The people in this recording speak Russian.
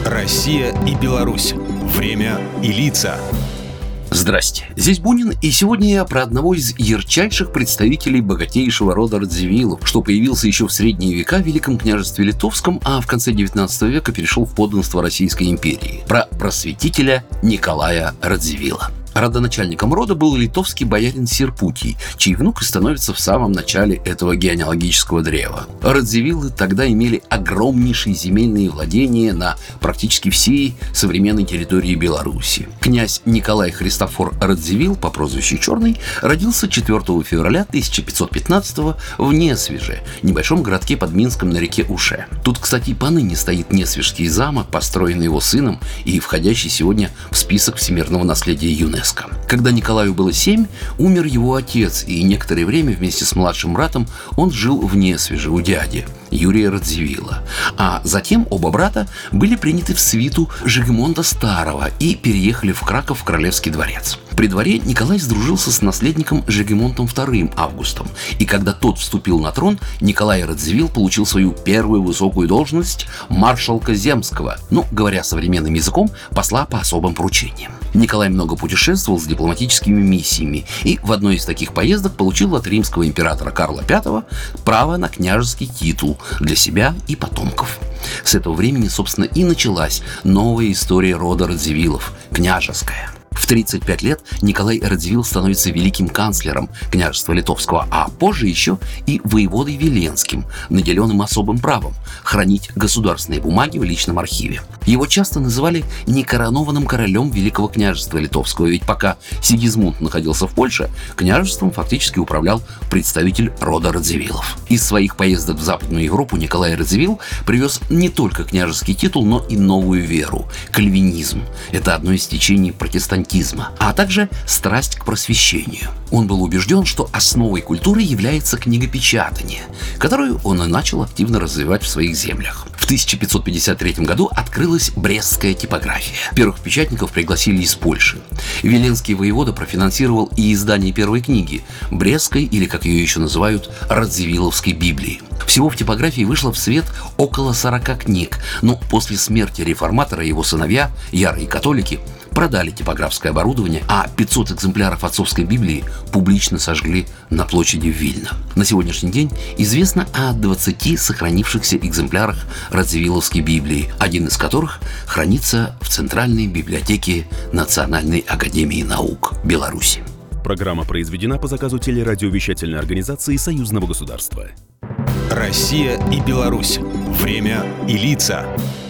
Россия и Беларусь. Время и лица. Здрасте, здесь Бунин, и сегодня я про одного из ярчайших представителей богатейшего рода Радзивиллов, что появился еще в средние века в Великом княжестве Литовском, а в конце 19 века перешел в подданство Российской империи. Про просветителя Николая Радзивилла. Родоначальником рода был литовский боярин Серпутий, чей внук и становится в самом начале этого генеалогического древа. Радзивиллы тогда имели огромнейшие земельные владения на практически всей современной территории Беларуси. Князь Николай Христофор Радзивилл по прозвищу Черный родился 4 февраля 1515 в Несвеже, небольшом городке под Минском на реке Уше. Тут, кстати, и поныне стоит Несвежский замок, построенный его сыном и входящий сегодня в список всемирного наследия ЮНЕСКО. Когда Николаю было 7, умер его отец, и некоторое время вместе с младшим братом он жил в Несвеже у дяди Юрия Радзивилла. А затем оба брата были приняты в свиту Жигемонта Старого и переехали в Краков в Королевский дворец. При дворе Николай сдружился с наследником Жигемонтом II Августом, и когда тот вступил на трон, Николай Радзивилл получил свою первую высокую должность маршалка земского, говоря современным языком, посла по особым поручениям. Николай много путешествовал с дипломатическими миссиями и в одной из таких поездок получил от римского императора Карла V право на княжеский титул для себя и потомков. С этого времени, собственно, и началась новая история рода Радзивиллов – княжеская. В 35 лет Николай Радзивилл становится великим канцлером княжества Литовского, а позже еще и воеводой Виленским, наделенным особым правом хранить государственные бумаги в личном архиве. Его часто называли некоронованным королем Великого княжества Литовского, ведь пока Сигизмунд находился в Польше, княжеством фактически управлял представитель рода Радзивиллов. Из своих поездок в Западную Европу Николай Радзивилл привез не только княжеский титул, но и новую веру – кальвинизм. Это одно из течений протестантизма, а также страсть к просвещению. Он был убежден, что основой культуры является книгопечатание, которую он и начал активно развивать в своих землях. В 1553 году открылась Брестская типография. Первых печатников пригласили из Польши. Виленский воевода профинансировал и издание первой книги – Брестской, или, как ее еще называют, Радзивилловской Библии. Всего в типографии вышло в свет около 40 книг, но после смерти реформатора его сыновья, ярые католики, продали типографское оборудование, а 500 экземпляров отцовской Библии публично сожгли на площади Вильна. На сегодняшний день известно о 20 сохранившихся экземплярах Радзивилловской Библии, один из которых хранится в Центральной библиотеке Национальной академии наук Беларуси. Программа произведена по заказу телерадиовещательной организации Союзного государства. Россия и Беларусь. Время и лица.